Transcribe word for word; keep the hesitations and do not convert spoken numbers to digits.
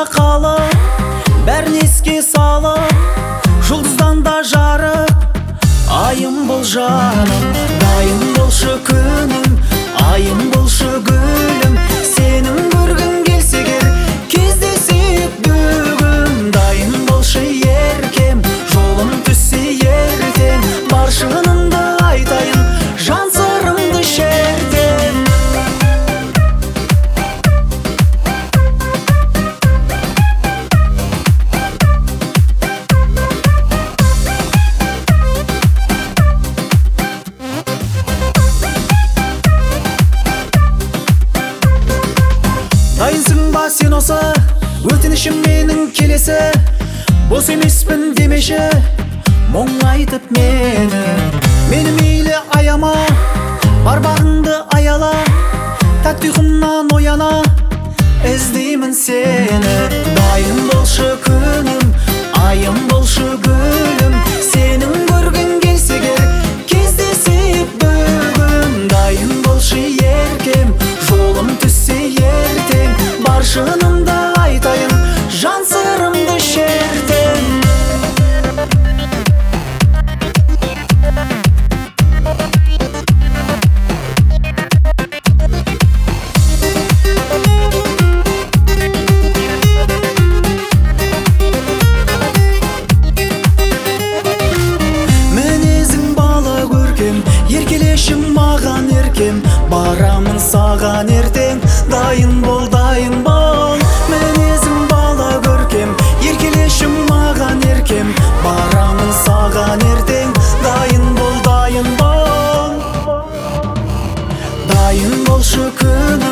қалып, бәрін еске салып, жұлдыздан да жарық айым бол жаным. Дайын болшы күнім, айым болшы гүлім, сенің көргің келсе кер, кездесейік бүгін. Дайын болшы еркем, жолым түссе ертең, бар шынымды айтайын, жан сырымды шертем. Дайынсың ба сен осы өтінішім менің келесі? Бос емеспін демеші, мұң айтып мені. Мені мейлі аяма, бар бағыңды аяла, тәтті ұйқымнан ояна, іздеймін сені. Дайын болшы күнім, айым болшы гүлім, сенің көргің келсе кер, кездесейік бүгін. Дайын болшы еркем, жолым түссе ертең, бар шынымды айтайын, жан сырымды шертем. Мінезің бала көркем, еркелеші маған еркем, барамын саған ертең. Дайын бол, дайын бол. Мінезің бала көркем, еркелеші маған еркем, барамын саған ертең. Дайын бол, дайын бол. Дайын болшы күнім,